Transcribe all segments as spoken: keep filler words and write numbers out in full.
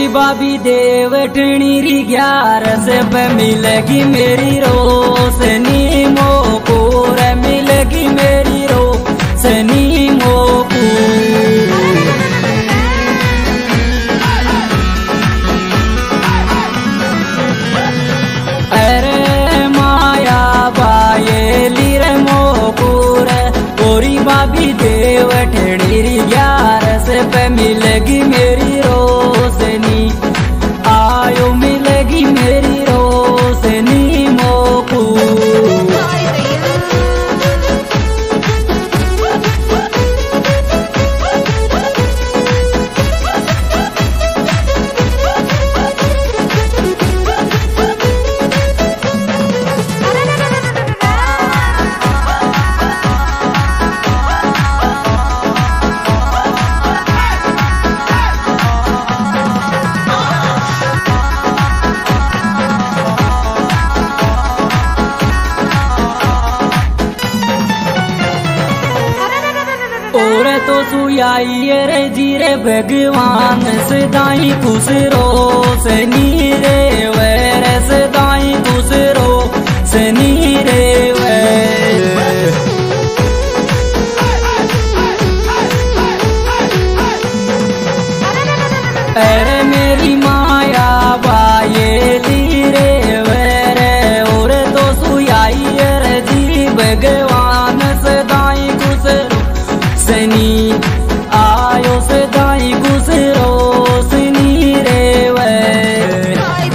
बाबी देवठनी री ग्यारह से पे मिलेगी मेरी रोशनी मोपुर मिलेगी मेरी रोशनी मोपुर। अरे माया बायेली रे मोपुर गोरी बाबी देवठनी री ग्यारह से पे मिलेगी मेरी रोशनी आयो मिलेगी मेरी रोशनी मोपुर। और तो सुयाई रे जीरे भगवान सदाई खुश रोशनी रे वर सदाई खुश रोशनी रे वर। अरे मेरी माया बायेली रे वर और तो सुयाई रे जी भगवान सदाई खुश रोशनी आयो सदाई खुश रोशनी रे वर।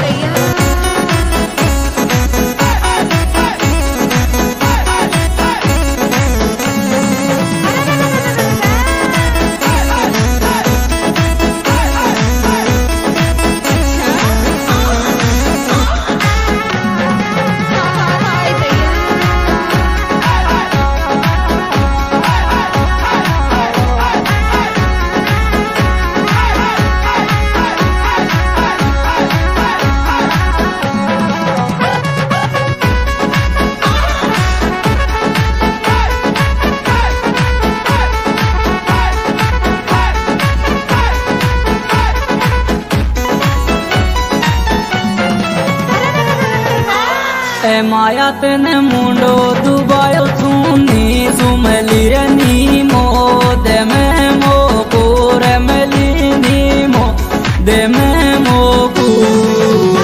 ए माया तेने मुंडो दुबायो सुनी सुमली रनी मो दे में मो पूर मली नी मो दे में मो पूर।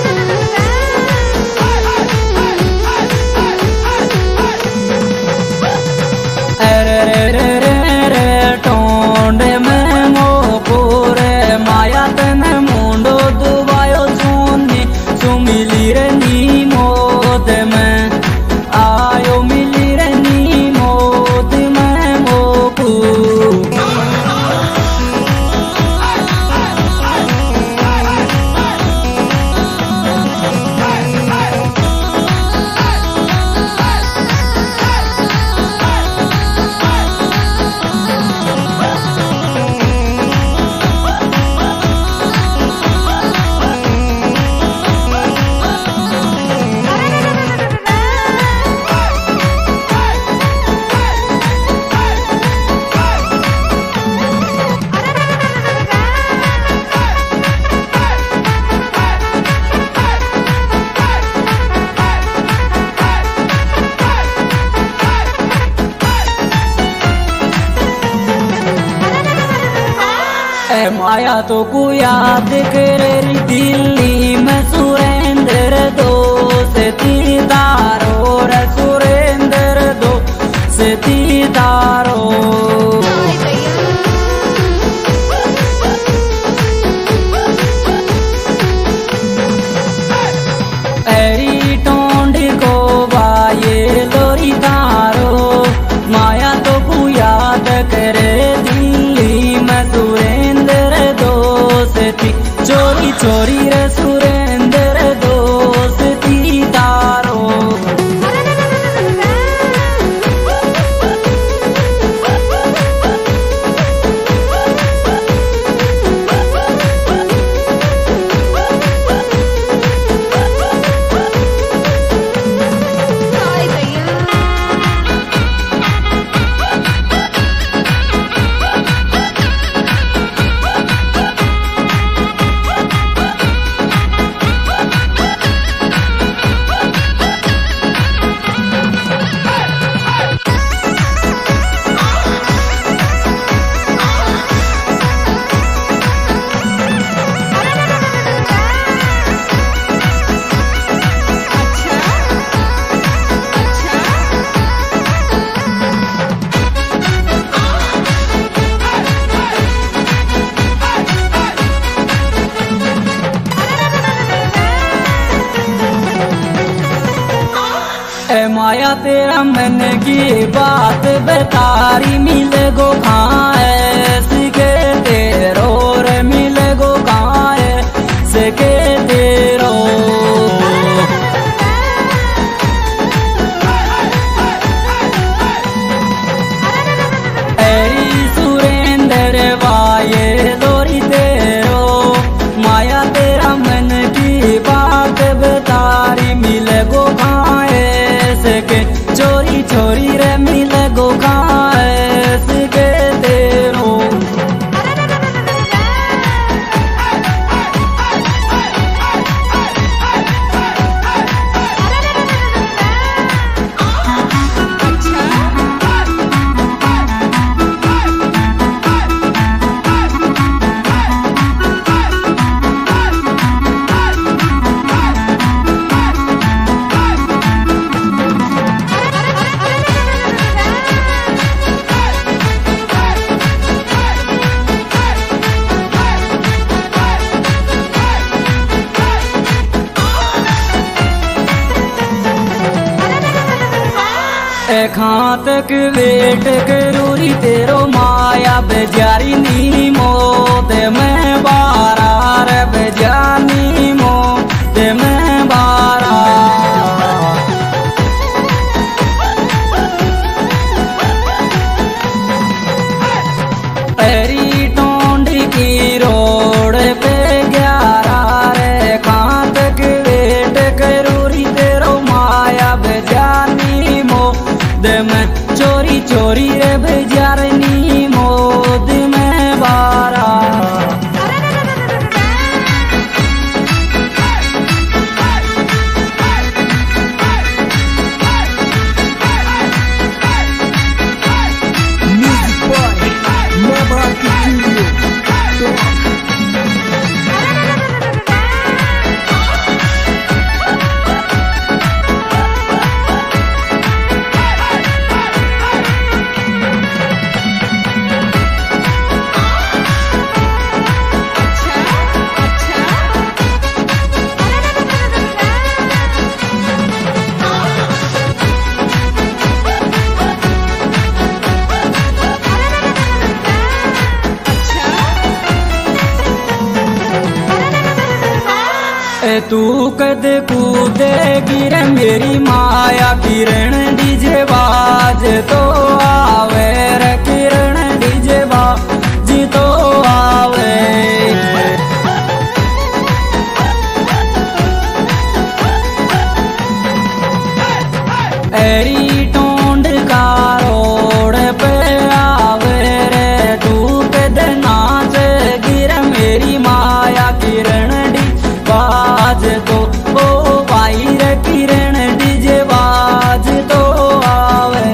अरे रे रे रे रे टोंडे में मो पूर माया तेने मुंडो दुबायो सुनी सुमिली रनी मो में आयो मिली रनी मोद में मोपू। माया तो को याद करे दिल्ली में सुरेंद्र दोस्त दीदारो रे सुरेंद्र दोस्त दीदारो। एरी टोंड को बाये लोरी दारो माया तो को याद करे दिल्ली में सुरेंद्र दोस्त चोरी माया तेरा मन की बात बतारी मिले गो खाए सिके तेरो रे मिले गो खाए सिके तेरो एरी सुरेंद्र वाये लोरी तेरो माया तेरा मन की बात बतारी मिले गो खाए सके चोरी चोरी रे मिले गो खाए सके तेरो खां तक वेट करूरी तेरो माया बेजारी नी मोद में बारा रे बेजानी मोद में बारा एरी टोंड की रोड पे ग्यारह रे खां तक वेट करूरी तेरो माया बेजानी मोद में चोरी चोरी रे बेजारनी मोद में बारा तू कद कूदे गिर मेरी माया किरण डीजे बाज तो आवे रे किरण डीजे बाज तो आवे एरी टोंड का रोड पे आवे रे तू कद नाच गिर मेरी माया किरण बाज तो ओ भाई रे किरण डीजे बाज तो आवे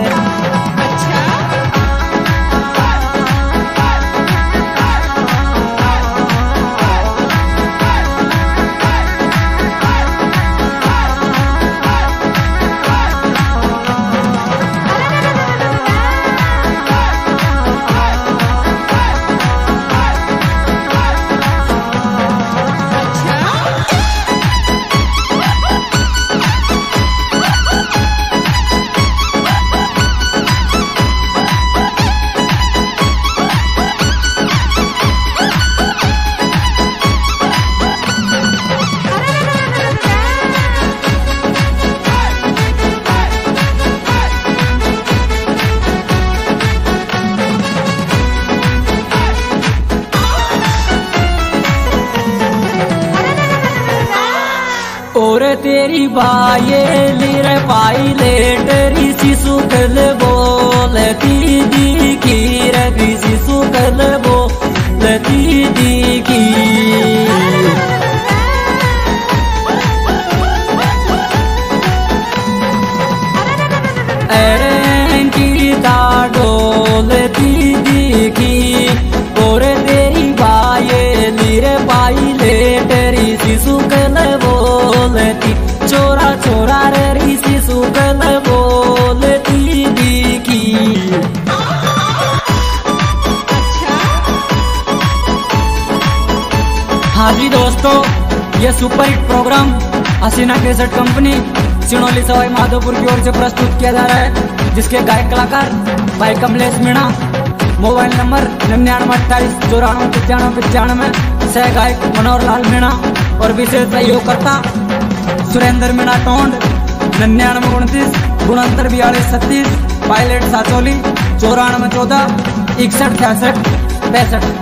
और तेरी बाये लिर पाई लेटरी शिशु कल बोलती दी की रवि शिशु कल बोलती दी की अरे की डोलती दी की और तेरी बाये लिर पाई लेटरी शिशु कल बोलती चोरा चोरा रे ऋषि सुगल बोलती दी की हाँ जी दोस्तों, ये super hit program Haseena cassette company Chinauli Sawai Madhopur की ओर से प्रस्तुत किया जा रहा है, जिसके गायक कलाकार भाई कमलेश मीणा। मोबाइल नंबर निन्यानवे अट्ठाईस चौरानवे पचानवे पचानवे। सह गायक मनोहर लाल मीणा और विशेष सहयोगकर्ता सुरेंद्र मीणा टोंड। निन्यानवे उनतीस उनहत्तर बयालीस छत्तीस। पायलट साचोली चौरानवे चौदह इकसठ छियासठ पैंसठ।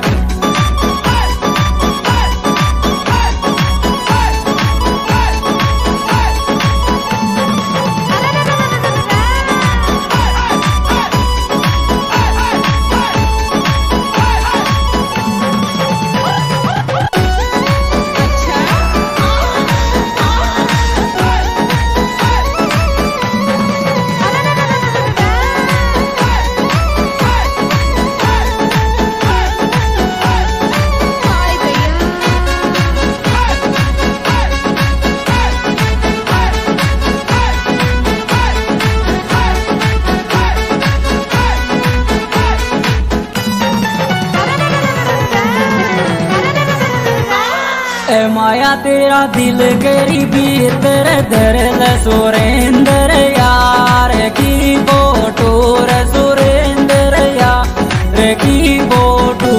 ए माया तेरा दिल करी भीतर दर्द सुरेंद्र यार की फोटो रे सुरेंद्र यार की फोटो।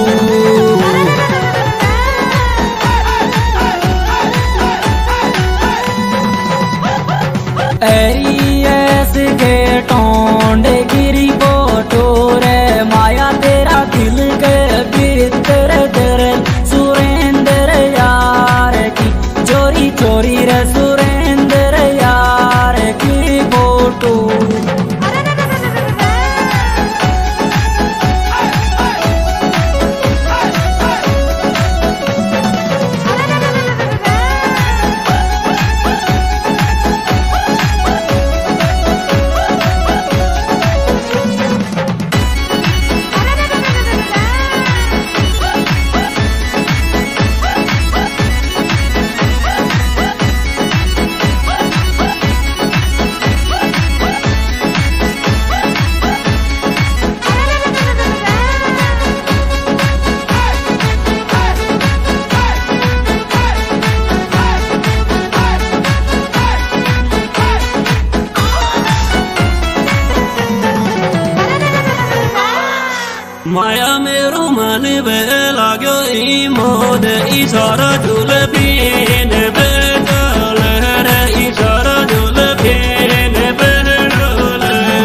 एरियस के टोंड गिरी फोटो रे माया तेरा दिल के भीतर दर्द सुरेंद्र यार की चोरी चोरी रे सुरेंद्र यार की फोटो। माया मेरो मन बे लाग्यो ई मोद इशारा झूल पीन बेडोल रे इशारा झूल पीन बेडोल।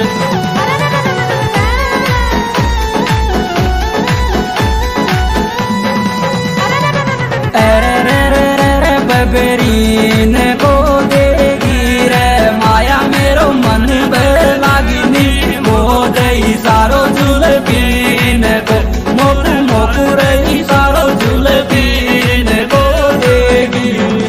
अरे रे रे रे रे बबरीन को देगी रे माया मेरो मन बे लागी नी मोद इशारो झूल पीन को मोक मोकुर इशारो झूल पीन को देगी।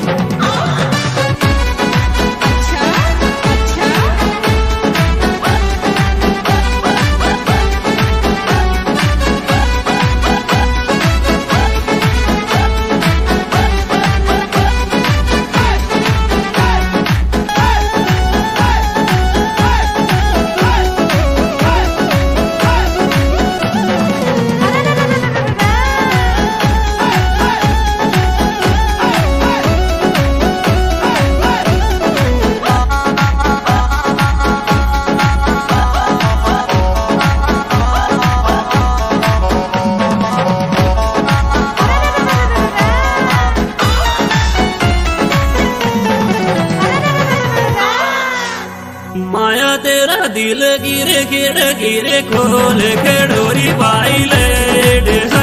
माया तेरा दिल गिरे गिरे गिरे खोल के डोरी पाई ले